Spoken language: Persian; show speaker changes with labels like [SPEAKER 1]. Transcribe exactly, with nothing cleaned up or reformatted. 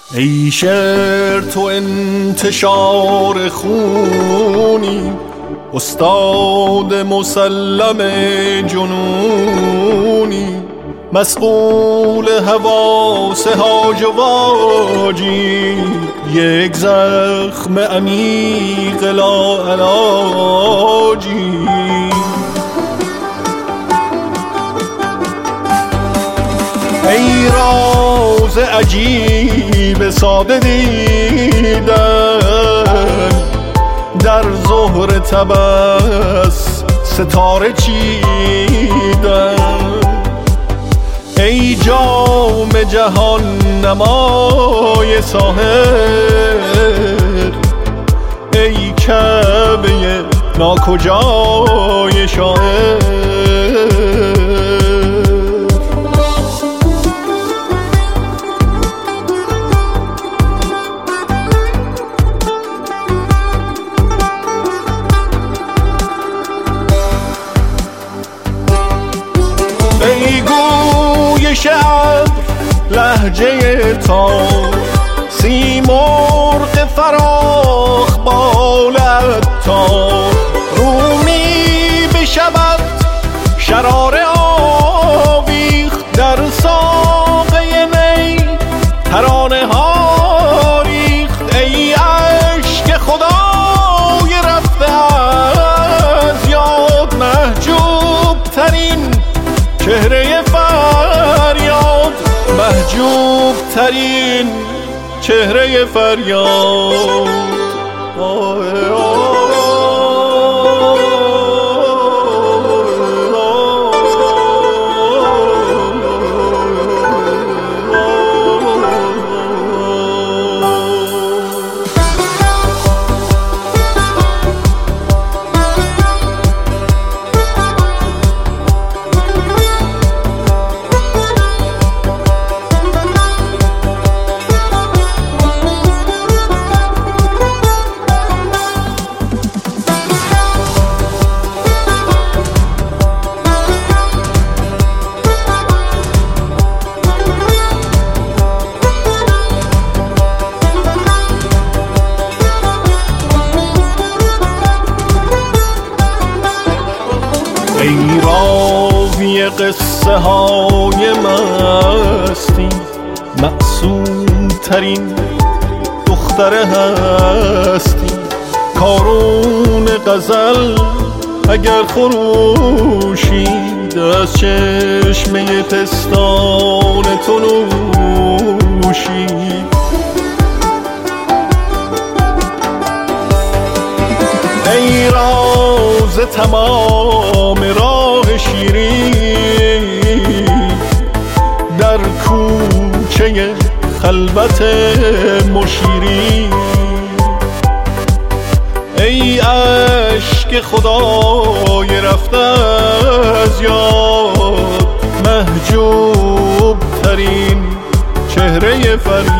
[SPEAKER 1] ای شعر تو انتشار خونی، استاد مسلم جنونی، مسئول حواس هاج و واجی، یک زخم عمیق لاعلاجی. ای راز عجیب ساده دیدن، در ظهر تبس ستاره چیدن. ای جام جهان نمای ساحر، ای کعبه ناکجای شاعر. ای گویش ابر لهجه تار، سیمرغ فراخ بالت تار. رومی بشود شرار آویخت، در ساقه می ترانه ها ریخت. ای عشق خدای رفته از یاد، محجوب ترین چهره فریاد، محجوب ترین چهره فریاد. آه آه ای راوی قصه های مستی، معصوم ترین دختر هستی. کارون غزل اگر خروشید، از چشمه پستان تو نوشید. ای راز تمام راه شیرین، در کوچه خلوت مشیرین. ای اشک خدای رفته از یاد، محجوب ترین چهره فریاد.